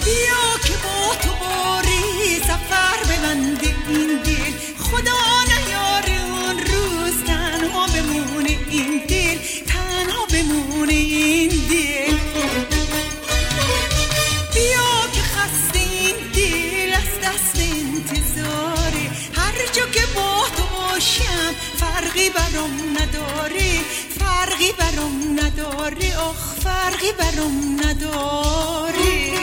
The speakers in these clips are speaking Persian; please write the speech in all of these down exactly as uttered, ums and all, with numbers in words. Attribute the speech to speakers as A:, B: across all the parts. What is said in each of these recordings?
A: بیا که با تو باری سفر ببنده این دل، خدا نیاره اون روز تنها بمونه این دل، تنها بمونه این دل. بیا که خسته این دل از دست انتظاره، هر جا که با تو باشم فرقی برام نداره، فرقی برام نداره، آخ فرقی برام نداره.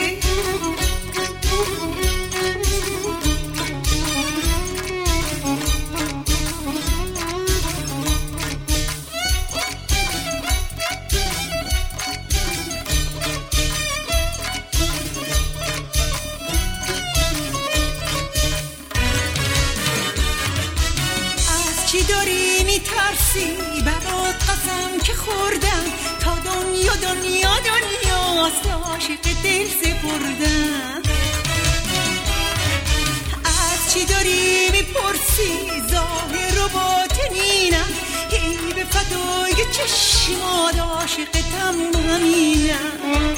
A: چی داری میترسی؟ برات قسم که خوردم تا دنیا دنیا دنیاست عاشق دل سپردم. از چی داری میپرسی؟ ظاهر و باطنینم، ای به فدای چشمات عاشقتم همینم.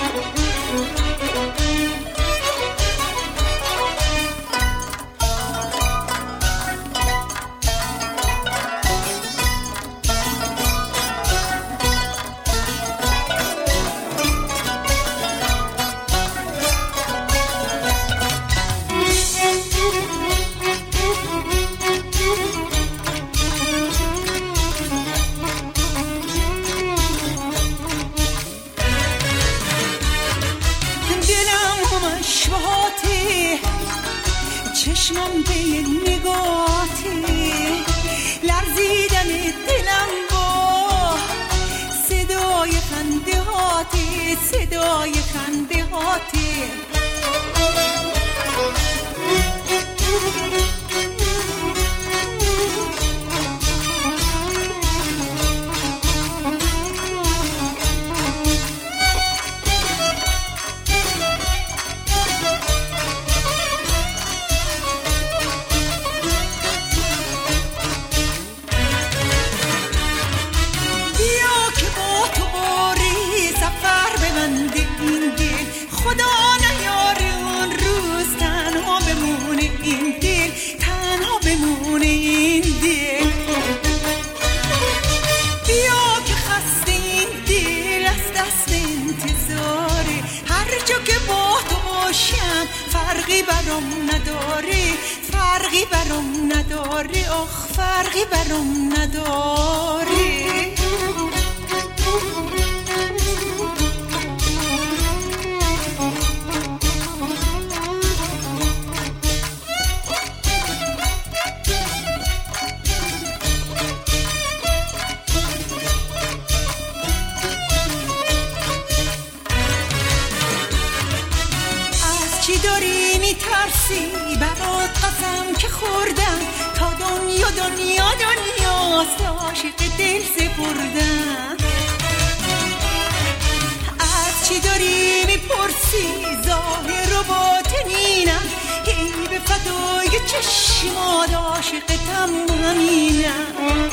A: چشمم به نگاهی لرزیدن دلم با صدای خنده هاتی، صدای خنده هاتی. خدا نیاره اون روز تنها بمونه این دل، تنها بمونه این دل. بیا که خسته این دل از دست انتظاره، هر جا که با تو باشم فرقی برام نداره، فرقی برام نداره، آخ فرقی برام نداره. چی داری میترسی؟ برات قسم که خوردم تا دنیا دنیا دنیاست عاشق دل سپردم. از چی داری میپرسی؟ ظاهر و باطنینم، ای به فدای چشمات عاشقتم همینم.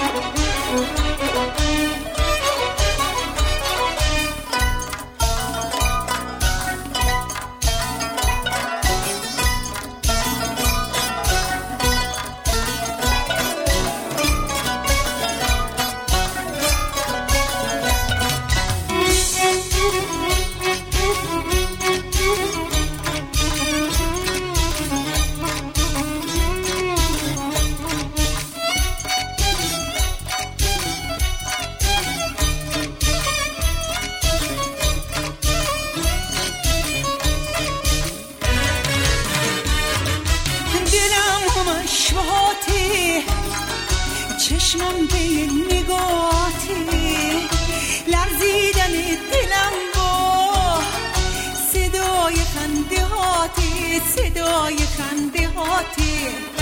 A: چشمم به نگاهی لرزیدن دلم با صدای خنده هاتی، صدای خنده هاتی.